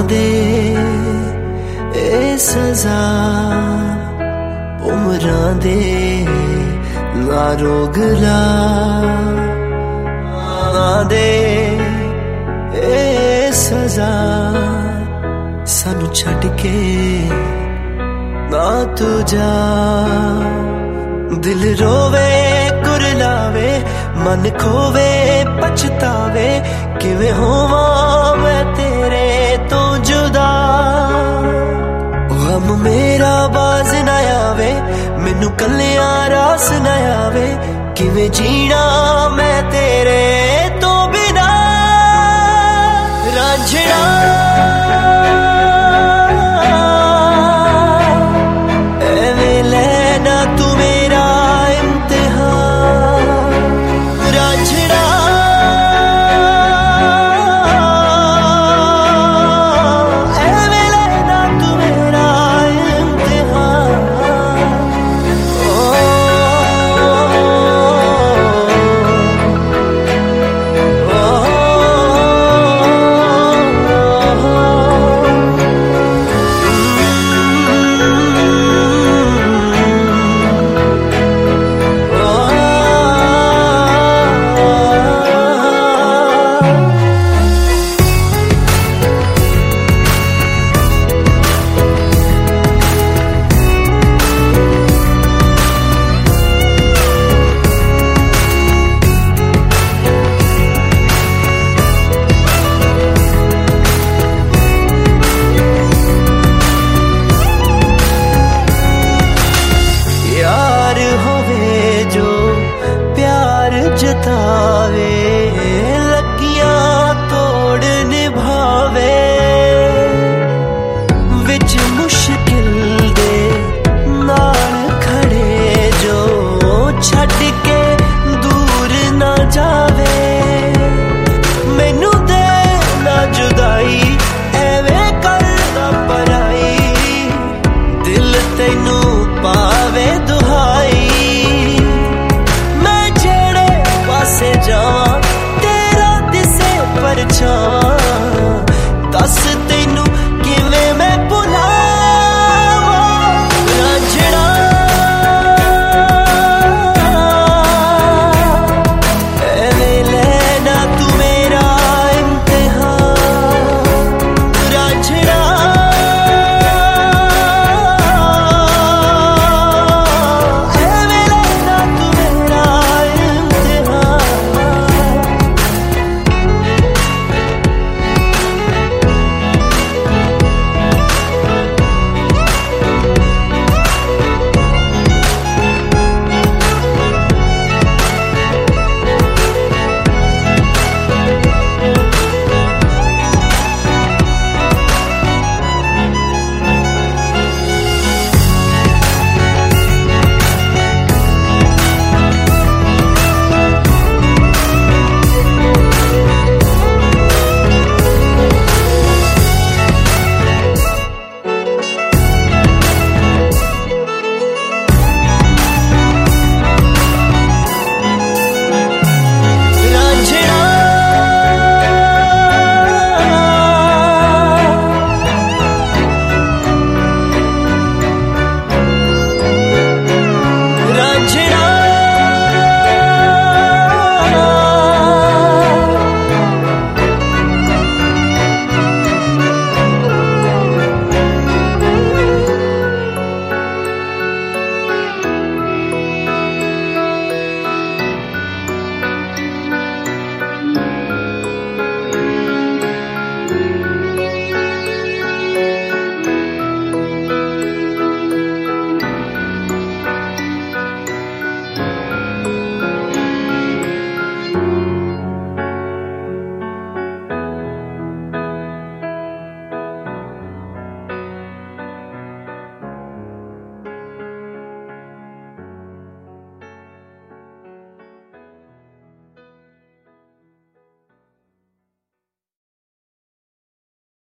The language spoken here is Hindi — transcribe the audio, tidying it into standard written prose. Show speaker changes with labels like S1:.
S1: दे ए सजा उम्रां दे ना रोगला दे ए सजा सानू छड़ के ना तू जा। दिल रोवे कुरलावे मन खोवे पछतावे किवें होवां मैं तेरे तो जुदा। गम मेरा बाज ना आवे मैनू कल्लियां रास ना आवे किवें जीना मैं तेरे तो बिना। रांझणा एवें लेना तू मेरा इम्तिहान। रांझणा एवें लेना तू मेरा इम्तिहान। प्यार होवे जो प्यार जता